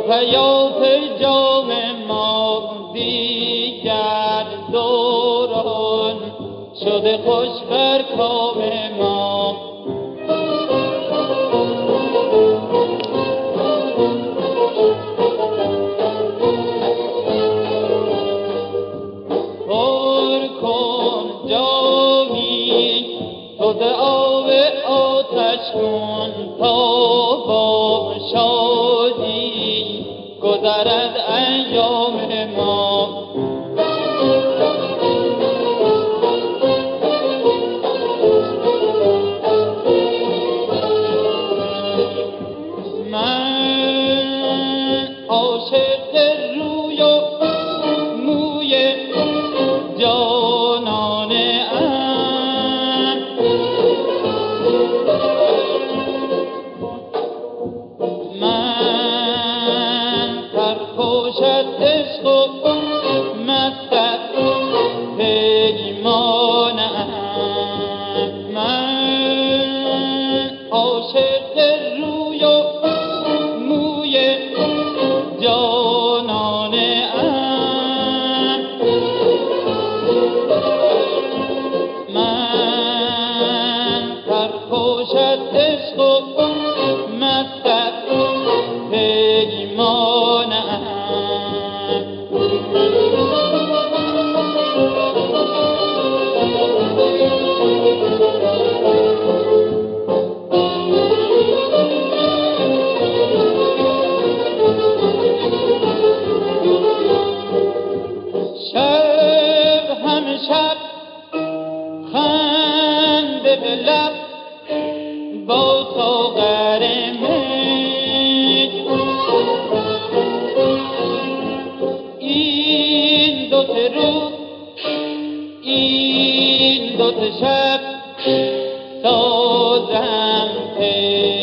حیات جام ما دیگر دوران شده خوش بر کام ما. پر کن جامی تو ز آب آتش کن تا با شادی گذرد ایام ما. من عاشق روی و موی جانانه ام، من سرخوش از عشق و مست از پیمانه ام. من عاشق روی و موی جانانه ام، من سرخوش از عشق و مست از پیمانه ام. شب همه شب خنده به لب با ساغر می، این دو سه روز این دو سه شب سازم پی.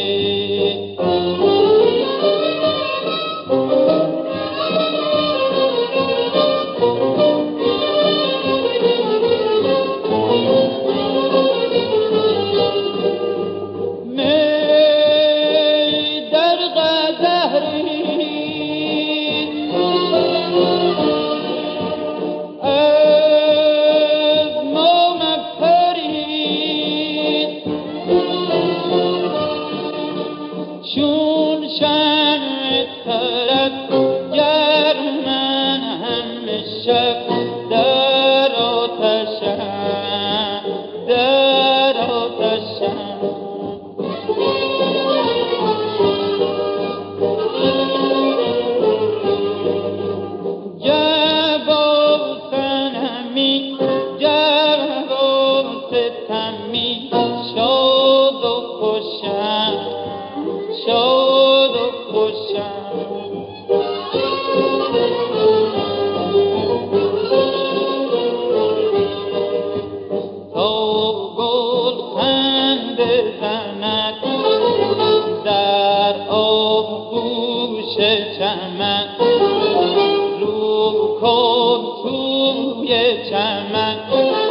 چون شمع طرب گر من همه شب در آتشم، در آتشم. جواب صنمی جواب ستمی شاد و خوشم، شاد و خوشم. تا گل خنده زند در آغوش چمن، رو کن توی چمن